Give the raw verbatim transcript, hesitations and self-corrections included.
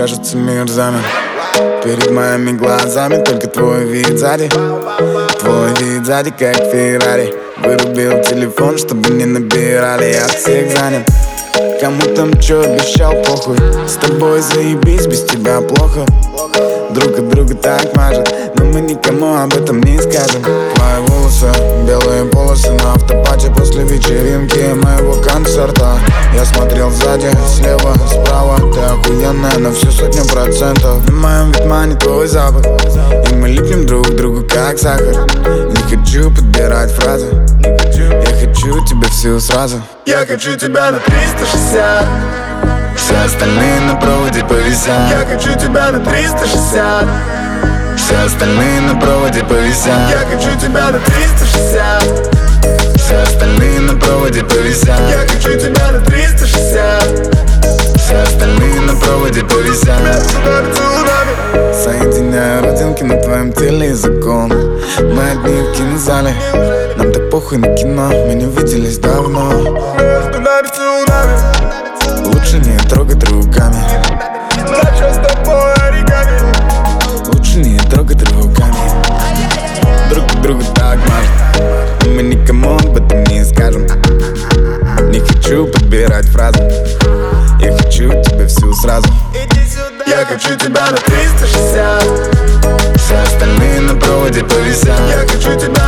кажется, мир замер. Перед моими глазами только твой вид сзади. Твой вид сзади, как Феррари. Вырубил телефон, чтобы не набирали, я всех занят. Кому там чё обещал, похуй. С тобой заебись, без тебя плохо. Друг от друга так мажет, но мы никому об этом не скажем. Твои волосы, белые полосы на автопате после вечеринки моего концерта. Я смотрел сзади, слева, справа. Ты охуенная на всю сотню процентов. В моем витмане твой запах, и мы липнем друг к другу как сахар. Не хочу подбирать фразы, я хочу тебя всю сразу. Я хочу тебя на триста шестьдесят. Все остальные на проводе повисят. Я хочу тебя на триста шестьдесят. Все остальные на проводе повисят. Я хочу тебя на триста шестьдесят. Все остальные на проводе повисят. Я хочу тебя на триста шестьдесят. Все остальные на проводе повисят. Соединяю родинки на твоем теле языком. Мы одни в кинозале, нам так похуй на кино. Мы не виделись давно. Лучше не трогать руками. Лучше не трогать руками. Друг к другу так мажет, но мы никому об этом не скажем. Не хочу подбирать фразы, я хочу тебя всю сразу. Я хочу тебя на триста шестьдесят. Все остальные на проводе повисят. Я хочу тебя